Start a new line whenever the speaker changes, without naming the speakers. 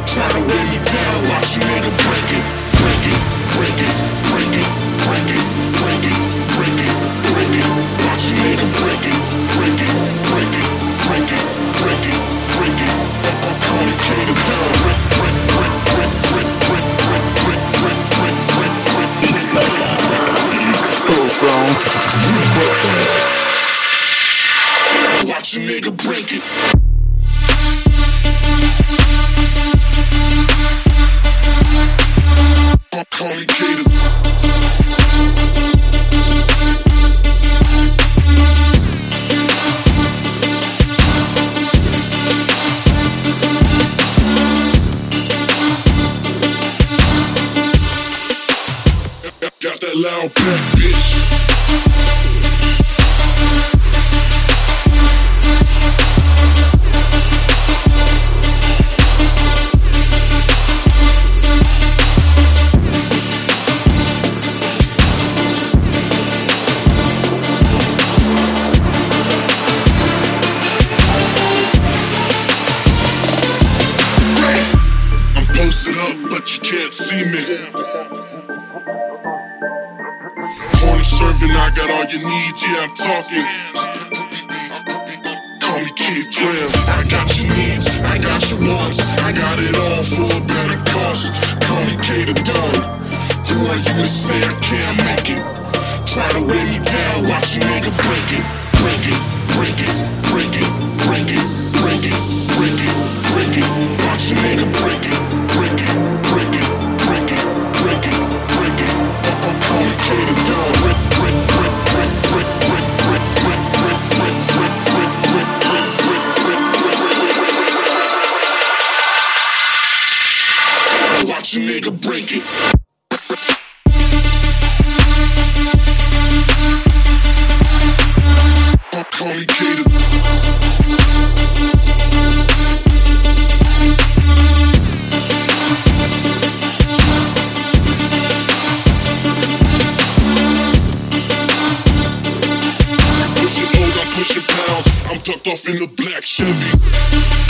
Try to weigh me down, watch a nigga break it, break it, break it, break it, break it, break it, break it, break it. Watch a nigga break it, break it, break it, break it, break it, break it. I'm calling K the dog. Break, break, break, break, break, break, break, break, break, break, break, break. Explosion. Watch a nigga break it. I'm calling Kato. Got that loud back, bitch. Posted up, but you can't see me. Corner serving, I got all you need, yeah, I'm talking. Call me Kid Graham. I got your needs, I got your wants, I got it all for a better cost. Call me K the Dog. Who are you to say I can't make it? Try to weigh me down, watch a nigga break it, break it, break it, break it, break it, break it, break it, break it. Watch a nigga break it. Break it, break it, break it, break it, break it. I'm calling K the Dog. Break, break, break, break, break, break, break, break, break, break, break, break, break, break, break, break. Watch a nigga break it. I'm calling K the pushing pounds, I'm tucked off in the black Chevy.